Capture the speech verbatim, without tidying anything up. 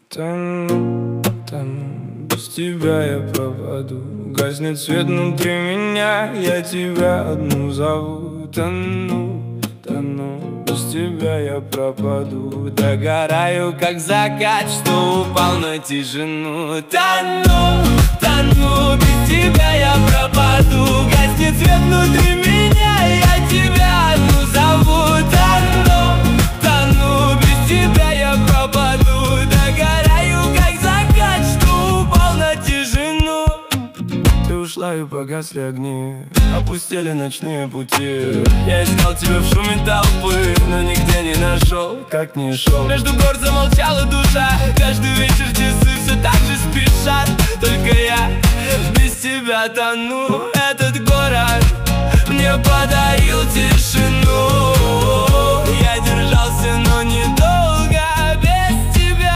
Тону, тону, без тебя я пропаду. Гаснет свет внутри меня, я тебя одну зову. Тону, тону, без тебя я пропаду. Догораю, как закат, что упал на тишину. Тону, тону, без тебя я пропаду. Гаснет свет внутри меня, я тебя одну зову. Тону, тону, без тебя я пропаду. Догораю, как закат, что упал на тишину. Ты ушла и погасли огни, опустили ночные пути. Я искал тебя в шуме толпы, но нигде не нашел, как не шел. Между гор замолчала душа, каждый вечер часы все так же спешат. Только я без тебя тону. Этот город мне подарил тебя.